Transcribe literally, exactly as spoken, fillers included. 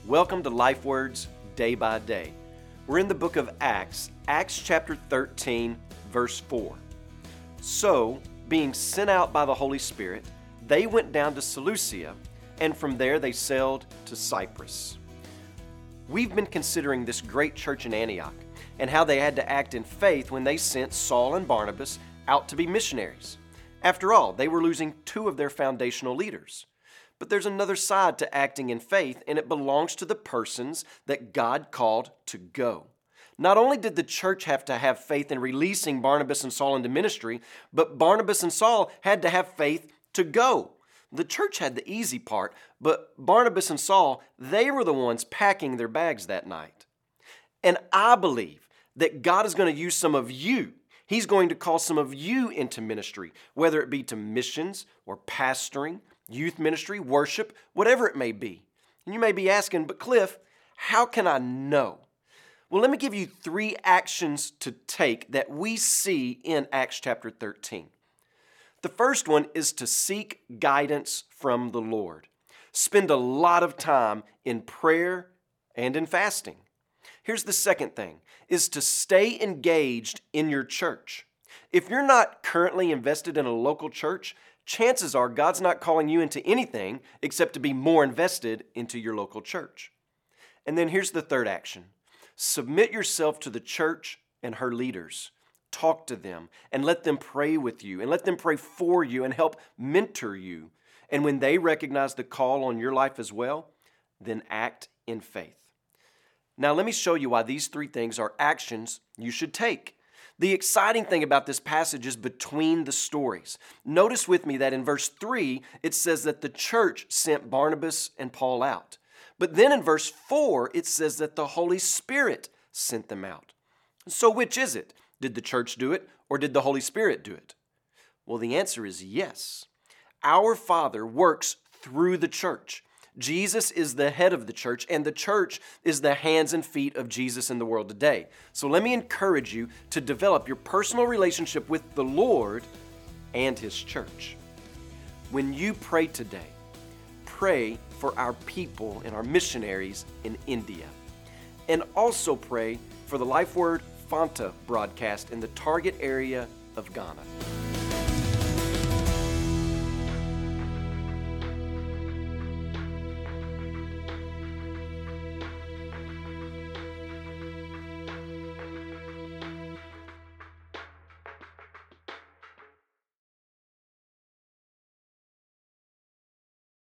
Welcome to Life Words Day by Day. We're in the book of Acts, Acts chapter thirteen, verse four. So, being sent out by the Holy Spirit, they went down to Seleucia, and from there they sailed to Cyprus. We've been considering this great church in Antioch and how they had to act in faith when they sent Saul and Barnabas out to be missionaries. After all, they were losing two of their foundational leaders. But there's another side to acting in faith, and it belongs to the persons that God called to go. Not only did the church have to have faith in releasing Barnabas and Saul into ministry, but Barnabas and Saul had to have faith to go. The church had the easy part, but Barnabas and Saul, they were the ones packing their bags that night. And I believe that God is going to use some of you. He's going to call some of you into ministry, whether it be to missions or pastoring, youth ministry, worship, whatever it may be. And you may be asking, but Cliff, how can I know? Well, let me give you three actions to take that we see in Acts chapter thirteen. The first one is to seek guidance from the Lord. Spend a lot of time in prayer and in fasting. Here's the second thing, is to stay engaged in your church. If you're not currently invested in a local church, chances are God's not calling you into anything except to be more invested into your local church. And then here's the third action. Submit yourself to the church and her leaders. Talk to them and let them pray with you and let them pray for you and help mentor you. And when they recognize the call on your life as well, then act in faith. Now let me show you why these three things are actions you should take. The exciting thing about this passage is between the stories. Notice with me that in verse three, it says that the church sent Barnabas and Paul out. But then in verse four, it says that the Holy Spirit sent them out. So which is it? Did the church do it or did the Holy Spirit do it? Well, the answer is yes. Our Father works through the church. Jesus is the head of the church, and the church is the hands and feet of Jesus in the world today. So let me encourage you to develop your personal relationship with the Lord and His church. When you pray today, pray for our people and our missionaries in India. And also pray for the Life Word Fanta broadcast in the target area of Ghana.